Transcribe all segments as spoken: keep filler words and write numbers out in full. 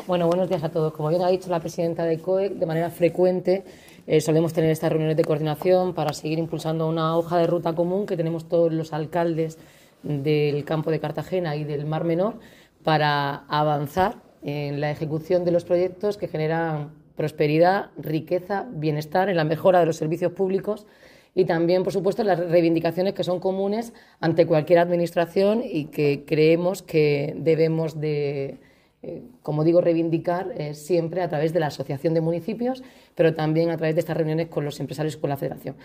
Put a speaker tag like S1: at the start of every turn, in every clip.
S1: Bueno, buenos días a todos. Como bien ha dicho la presidenta de C O E, de manera frecuente eh, solemos tener estas reuniones de coordinación para seguir impulsando una hoja de ruta común que tenemos todos los alcaldes del campo de Cartagena y del Mar Menor para avanzar en la ejecución de los proyectos que generan prosperidad, riqueza, bienestar, en la mejora de los servicios públicos y también, por supuesto, las reivindicaciones que son comunes ante cualquier administración y que creemos que debemos de, eh, como digo, reivindicar eh, siempre a través de la Asociación de Municipios, pero también a través de estas reuniones con los empresarios y con la Federación.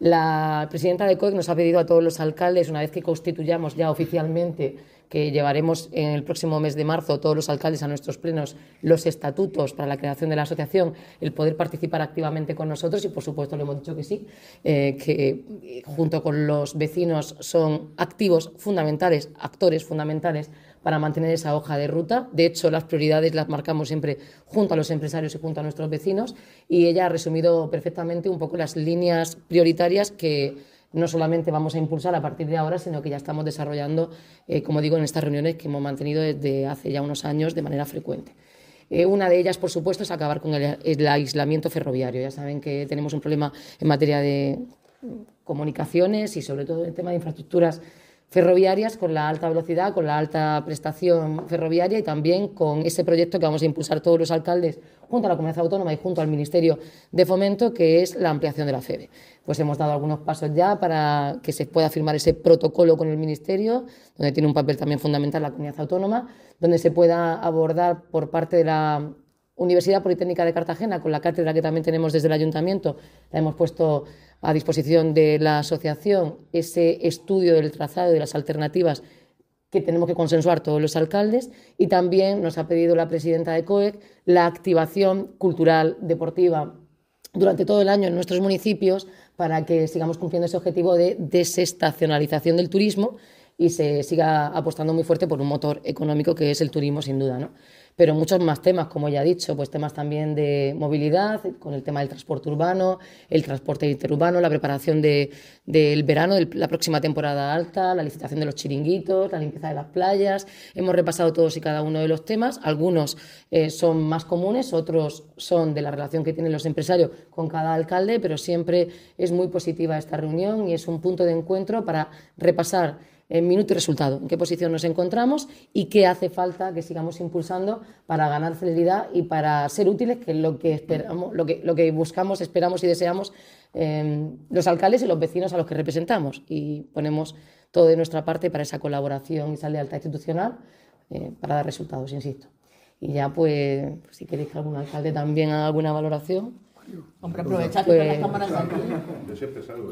S1: La presidenta de C O E nos ha pedido a todos los alcaldes, una vez que constituyamos ya oficialmente, que llevaremos en el próximo mes de marzo todos los alcaldes a nuestros plenos los estatutos para la creación de la asociación, el poder participar activamente con nosotros y, por supuesto, le hemos dicho que sí, eh, que junto con los vecinos son activos fundamentales, actores fundamentales para mantener esa hoja de ruta. De hecho, las prioridades las marcamos siempre junto a los empresarios y junto a nuestros vecinos y ella ha resumido perfectamente un poco las líneas prioritarias que no solamente vamos a impulsar a partir de ahora, sino que ya estamos desarrollando, eh, como digo, en estas reuniones que hemos mantenido desde hace ya unos años de manera frecuente. Eh, una de ellas, por supuesto, es acabar con el, el aislamiento ferroviario. Ya saben que tenemos un problema en materia de comunicaciones y, sobre todo, en el tema de infraestructuras ferroviarias, con la alta velocidad, con la alta prestación ferroviaria y también con ese proyecto que vamos a impulsar todos los alcaldes junto a la Comunidad Autónoma y junto al Ministerio de Fomento, que es la ampliación de la FEVE. Pues hemos dado algunos pasos ya para que se pueda firmar ese protocolo con el Ministerio, donde tiene un papel también fundamental la Comunidad Autónoma, donde se pueda abordar por parte de la Universidad Politécnica de Cartagena, con la cátedra que también tenemos desde el Ayuntamiento, la hemos puesto a disposición de la asociación, ese estudio del trazado y de las alternativas que tenemos que consensuar todos los alcaldes, y también nos ha pedido la presidenta de C O E la activación cultural, deportiva, durante todo el año en nuestros municipios para que sigamos cumpliendo ese objetivo de desestacionalización del turismo y se siga apostando muy fuerte por un motor económico que es el turismo, sin duda, ¿no? Pero muchos más temas, como ya he dicho, pues temas también de movilidad, con el tema del transporte urbano, el transporte interurbano, la preparación de, del verano, de la próxima temporada alta, la licitación de los chiringuitos, la limpieza de las playas. Hemos repasado todos y cada uno de los temas. Algunos eh, son más comunes, otros son de la relación que tienen los empresarios con cada alcalde, pero siempre es muy positiva esta reunión y es un punto de encuentro para repasar en minuto y resultado, en qué posición nos encontramos y qué hace falta que sigamos impulsando para ganar celeridad y para ser útiles, que es lo que esperamos, lo que, lo que buscamos, esperamos y deseamos eh, los alcaldes y los vecinos a los que representamos, y ponemos todo de nuestra parte para esa colaboración y esa lealtad institucional eh, para dar resultados, insisto. Y ya, pues, si queréis que algún alcalde también haga alguna valoración.
S2: Hombre, aprovechad
S1: pues,
S2: que las cámaras de aquí.
S3: Yo siempre salgo,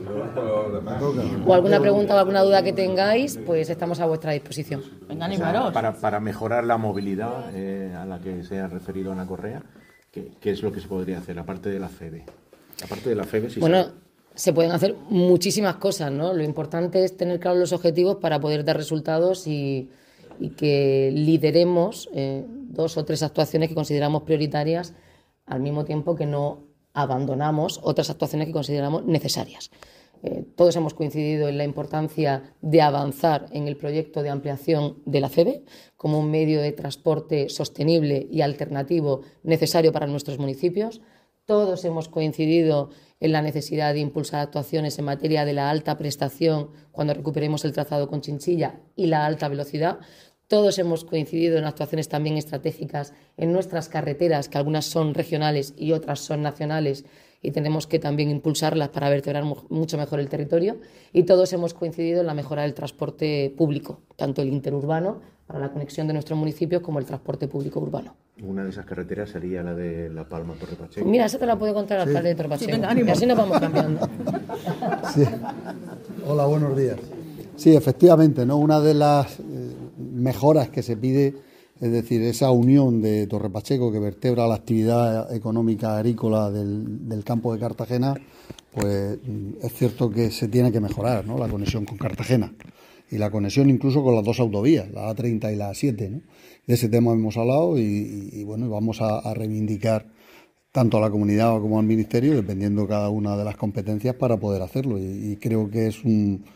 S3: ¿no?
S1: O alguna pregunta o alguna duda que tengáis, pues estamos a vuestra disposición.
S2: Venga, animaros.
S4: Para, para mejorar la movilidad eh, a la que se ha referido Ana Correa, ¿qué, ¿qué es lo que se podría hacer, aparte de la FEVE? Aparte de la FEVE, sí.
S1: Bueno,
S4: se...
S1: se pueden hacer muchísimas cosas, ¿no? Lo importante es tener claros los objetivos para poder dar resultados y, y que lideremos eh, dos o tres actuaciones que consideramos prioritarias, al mismo tiempo que no abandonamos otras actuaciones que consideramos necesarias. Eh, todos hemos coincidido en la importancia de avanzar en el proyecto de ampliación de la FEVE como un medio de transporte sostenible y alternativo necesario para nuestros municipios. Todos hemos coincidido en la necesidad de impulsar actuaciones en materia de la alta prestación cuando recuperemos el trazado con Chinchilla y la alta velocidad. Todos hemos coincidido en actuaciones también estratégicas en nuestras carreteras, que algunas son regionales y otras son nacionales, y tenemos que también impulsarlas para vertebrar mucho mejor el territorio. Y todos hemos coincidido en la mejora del transporte público, tanto el interurbano, para la conexión de nuestros municipios, como el transporte público urbano.
S4: Una de esas carreteras sería la de La Palma Torre Pacheco.
S1: Mira, esa te la puede contar el alcalde de Torre Pacheco.
S2: Sí, venga, ánimo.
S1: Y así nos vamos cambiando.
S5: Sí. Hola, buenos días. Sí, efectivamente, ¿no? Una de las eh, mejoras que se pide, es decir, esa unión de Torre Pacheco que vertebra la actividad económica agrícola del, del campo de Cartagena, pues es cierto que se tiene que mejorar, ¿no? La conexión con Cartagena y la conexión incluso con las dos autovías, la A treinta y la A siete, ¿no? De ese tema hemos hablado y, y, y bueno, vamos a, a reivindicar tanto a la comunidad como al Ministerio, dependiendo cada una de las competencias, para poder hacerlo. Y, y creo que es un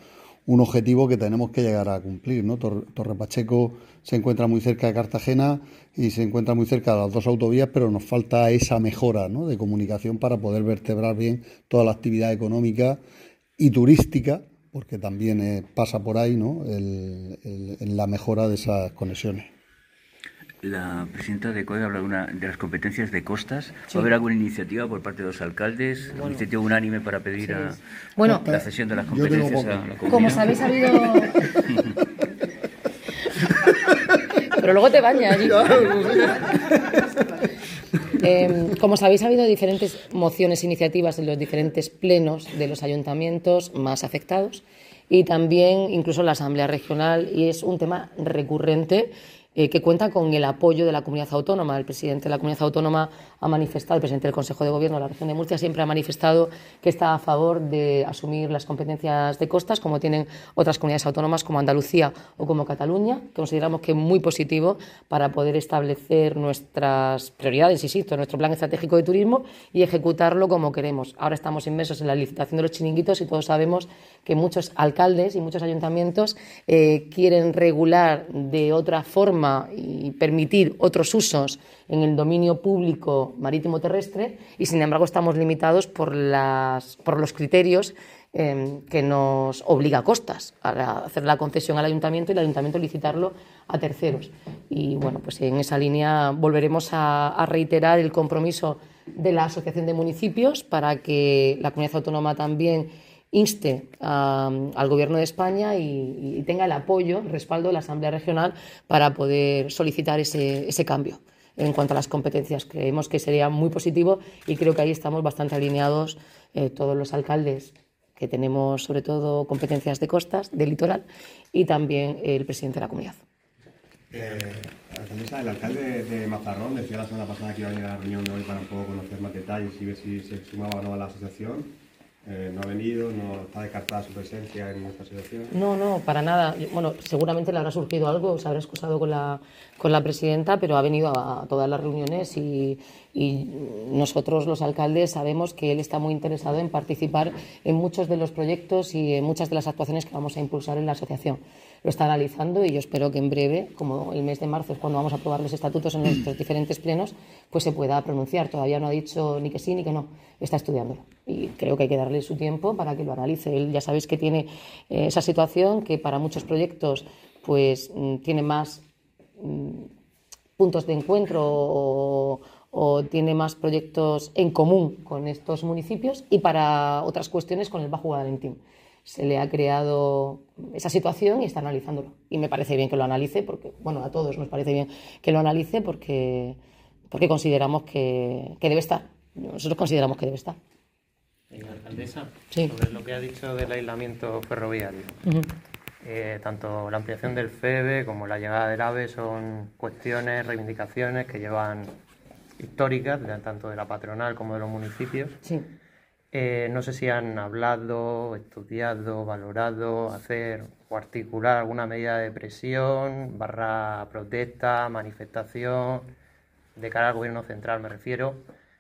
S5: un objetivo que tenemos que llegar a cumplir, ¿no? Tor- Torre Pacheco se encuentra muy cerca de Cartagena y se encuentra muy cerca de las dos autovías, pero nos falta esa mejora, ¿no?, de comunicación para poder vertebrar bien toda la actividad económica y turística, porque también eh, pasa por ahí, ¿no?, el, el, el, la mejora de esas conexiones.
S6: La presidenta de C O E habla de, una, de las competencias de costas.
S1: Sí.
S6: ¿Va a haber alguna iniciativa por parte de los alcaldes? Bueno, ¿iniciativa unánime para pedir sí, a,
S1: bueno,
S6: la cesión de las competencias a la comunidad?
S1: Como sabéis, ha habido... Pero luego te bañas. eh, como sabéis, ha habido diferentes mociones, iniciativas en los diferentes plenos de los ayuntamientos más afectados y también incluso la Asamblea Regional, y es un tema recurrente eh, que cuenta con el apoyo de la comunidad autónoma. El presidente de la comunidad autónoma ha manifestado, el presidente del Consejo de Gobierno de la región de Murcia siempre ha manifestado que está a favor de asumir las competencias de costas, como tienen otras comunidades autónomas como Andalucía o como Cataluña. Consideramos que es muy positivo para poder establecer nuestras prioridades, insisto, nuestro plan estratégico de turismo y ejecutarlo como queremos. Ahora estamos inmersos en la licitación de los chiringuitos y todos sabemos que muchos alcaldes y muchos ayuntamientos eh, quieren regular de otra forma y permitir otros usos en el dominio público marítimo terrestre y, sin embargo, estamos limitados por, las, por los criterios eh, que nos obliga a Costas a hacer la concesión al ayuntamiento y el ayuntamiento licitarlo a terceros. Y, bueno, pues en esa línea volveremos a, a reiterar el compromiso de la Asociación de Municipios para que la comunidad autónoma también inste a, al Gobierno de España y, y tenga el apoyo, el respaldo de la Asamblea Regional para poder solicitar ese, ese cambio en cuanto a las competencias. Creemos que sería muy positivo y creo que ahí estamos bastante alineados eh, todos los alcaldes que tenemos sobre todo competencias de costas, de litoral, y también el presidente de la comunidad.
S7: Eh, alcaldesa, el alcalde de Mazarrón decía la semana pasada que iba a venir a la reunión de hoy para un poco conocer más detalles y ver si se sumaba o no a la asociación. Eh, no ha venido, no está descartada su presencia en esta asociación.
S1: No, no, para nada. Bueno, seguramente le habrá surgido algo, se habrá excusado con la, con la presidenta, pero ha venido a, a todas las reuniones y, y nosotros, los alcaldes, sabemos que él está muy interesado en participar en muchos de los proyectos y en muchas de las actuaciones que vamos a impulsar en la asociación. Lo está analizando y yo espero que en breve, como el mes de marzo es cuando vamos a aprobar los estatutos en nuestros diferentes plenos, pues se pueda pronunciar. Todavía no ha dicho ni que sí ni que no, está estudiándolo y creo que hay que darle su tiempo para que lo analice. Él ya sabéis que tiene eh, esa situación que para muchos proyectos pues tiene más mm, puntos de encuentro o, o tiene más proyectos en común con estos municipios y para otras cuestiones con el Bajo Guadalentín. Se le ha creado esa situación y está analizándolo. Y me parece bien que lo analice, porque, bueno, a todos nos parece bien que lo analice porque, porque consideramos que, que debe estar. Nosotros consideramos que debe estar.
S8: Señora alcaldesa,
S1: sí.
S8: Sobre lo que ha dicho del aislamiento ferroviario. Uh-huh. eh, tanto la ampliación del F E B E como la llegada del AVE son cuestiones, reivindicaciones que llevan históricas, tanto de la patronal como de los municipios.
S1: Sí.
S8: Eh, no sé si han hablado, estudiado, valorado, hacer o articular alguna medida de presión, barra protesta, manifestación, de cara al gobierno central me refiero,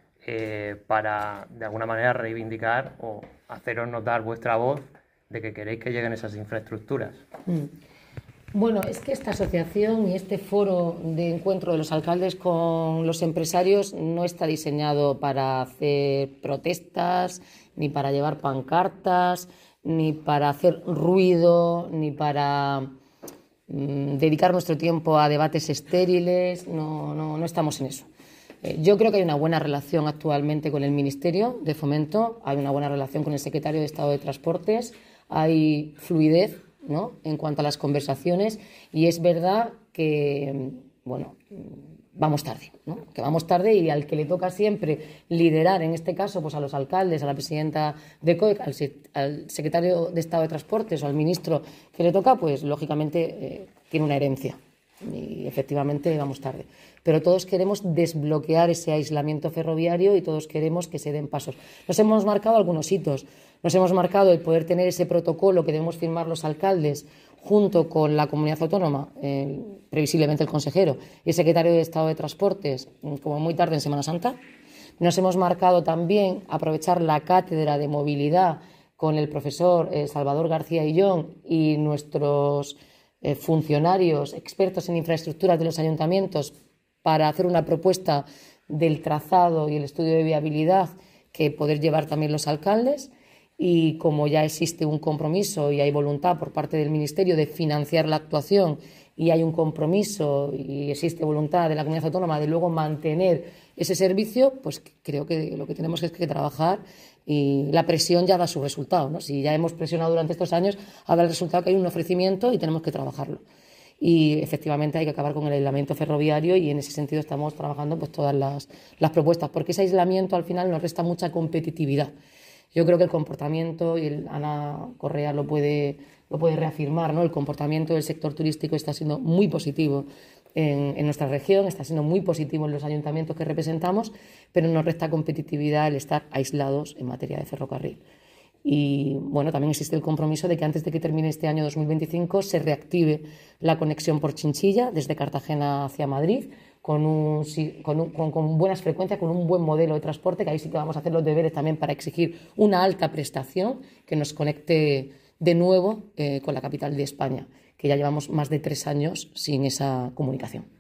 S8: eh, para de alguna manera reivindicar o haceros notar vuestra voz de que queréis que lleguen esas infraestructuras.
S1: Mm. Bueno, es que esta asociación y este foro de encuentro de los alcaldes con los empresarios no está diseñado para hacer protestas, ni para llevar pancartas, ni para hacer ruido, ni para mmm, dedicar nuestro tiempo a debates estériles. No, no, no estamos en eso. Eh, yo creo que hay una buena relación actualmente con el Ministerio de Fomento, hay una buena relación con el Secretario de Estado de Transportes, hay fluidez, ¿no?, en cuanto a las conversaciones, y es verdad que, bueno, vamos tarde, ¿no?, que vamos tarde y al que le toca siempre liderar, en este caso, pues a los alcaldes, a la presidenta de C O E, al, al secretario de Estado de Transportes o al ministro que le toca, pues lógicamente eh, tiene una herencia y efectivamente vamos tarde. Pero todos queremos desbloquear ese aislamiento ferroviario y todos queremos que se den pasos. Nos hemos marcado algunos hitos. Nos hemos marcado el poder tener ese protocolo que debemos firmar los alcaldes junto con la comunidad autónoma, eh, previsiblemente el consejero y el secretario de Estado de Transportes, como muy tarde en Semana Santa. Nos hemos marcado también aprovechar la cátedra de movilidad con el profesor eh, Salvador García Illón y nuestros eh, funcionarios expertos en infraestructuras de los ayuntamientos para hacer una propuesta del trazado y el estudio de viabilidad que poder llevar también los alcaldes. Y como ya existe un compromiso y hay voluntad por parte del Ministerio de financiar la actuación y hay un compromiso y existe voluntad de la comunidad autónoma de luego mantener ese servicio, pues creo que lo que tenemos es que trabajar y la presión ya da su resultado, ¿no? Si ya hemos presionado durante estos años, habrá el resultado que hay un ofrecimiento y tenemos que trabajarlo. Y efectivamente hay que acabar con el aislamiento ferroviario y en ese sentido estamos trabajando pues todas las, las propuestas, porque ese aislamiento al final nos resta mucha competitividad. Yo creo que el comportamiento, y el, Ana Correa lo puede, lo puede reafirmar, ¿no? El comportamiento del sector turístico está siendo muy positivo en, en nuestra región, está siendo muy positivo en los ayuntamientos que representamos, pero nos resta competitividad el estar aislados en materia de ferrocarril. Y bueno, también existe el compromiso de que antes de que termine este año dos mil veinticinco se reactive la conexión por Chinchilla desde Cartagena hacia Madrid, Con, un, con, un, con, con buenas frecuencias, con un buen modelo de transporte, que ahí sí que vamos a hacer los deberes también para exigir una alta prestación que nos conecte de nuevo eh, con la capital de España, que ya llevamos más de tres años sin esa comunicación.